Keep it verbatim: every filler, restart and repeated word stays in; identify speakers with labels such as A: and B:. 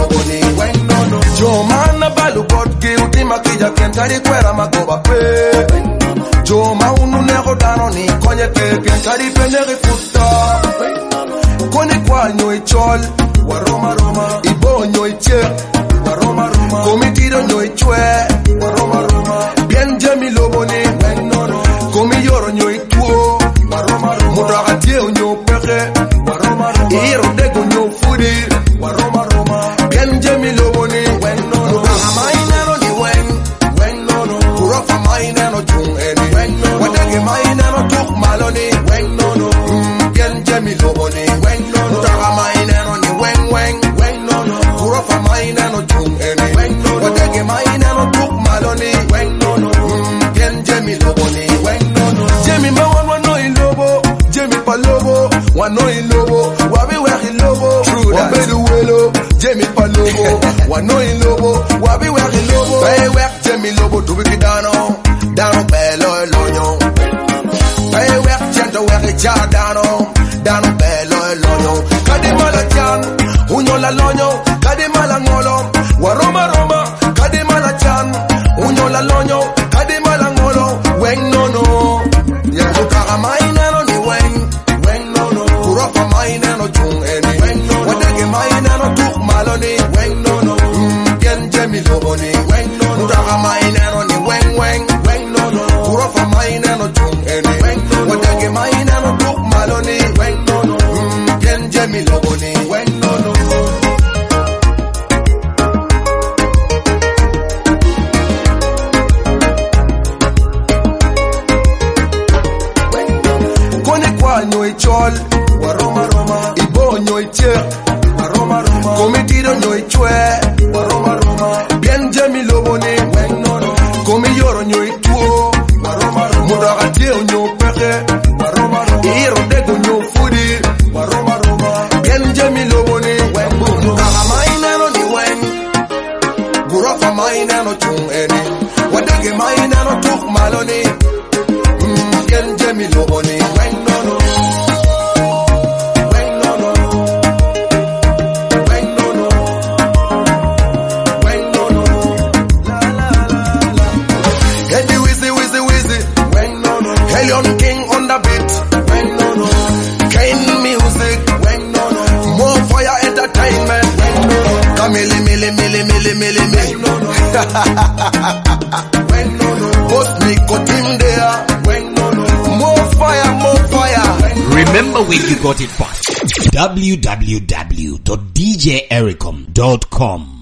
A: loboni when no no. Joma balu bot guilty makija kentari kwera magoba pe. Joma unu nego dano ni konye ke kentari peneri futa. Kone kwa nyo ichol waroma roma ibo nyo iche waroma roma komitido nyo ichwe waroma roma bien jemi loboni when no no. Komi yoro nyo ituo waroma roma mudaga tie nyo peke waroma roma iro dego nyo fudi waroma roma bien jemi loboni when no no. Amaina no ni when when no no. Kurofa maina no chung eni when no no. Wadege maina no tuk maloni when no no. Bien jemi loboni when no no. Amaina no ni when when when no no. Kurofa maina no chung eni when no no. Wadege maina no tuk maloni when no no. Bien jemi loboni when no no. Jemi ma wan wan no ilobo Jemi palobo wan no ilobo wabi weki lobo wabedu welo Jemi palobo wan no ilobo wabi weki lobo Bay wek Jemi lobo dubiki dano dano belo elonyo Bay wek jento weki cha dano dano belo elonyo Kadi mala chan unyo la lonyo kadi mala ngolo waroma roma kadi mala chan unyo la lonyo kadi mala ngolo weng no no. Yeah, ukara maina no ni weng weng no no. Kurofa maina no chung eni weng no no. Wadege maina no tuk maloni weng no no. Bien jemi loboni weng no no. Ukara maina no ni weng weng weng no no. Kurofa maina no chung eni weng no no. Wadege maina no tuk maloni weng no no. Bien jemi loboni weng no no. Nyo ichol waroma roma ibo nyo iche waroma roma komitido nyo ichwe waroma roma bien jemi loboni when no no. Komi yoro nyo ituo waroma roma mudaga tie nyo peke waroma roma iro dego nyo fudi waroma roma bien jemi loboni when no no. Kama maina no ni when gurofa maina no chung eni wadege maina no tuk maloni bien jemi loboni when no no. Helion King on the beat when no no. Kane music when no no. More fire entertainment when no no. Kamili mili mili mili mili mili no no. When no no. Post me got him there when no no. More fire more fire.
B: Remember where you got it from. w w w dot d j ericom dot com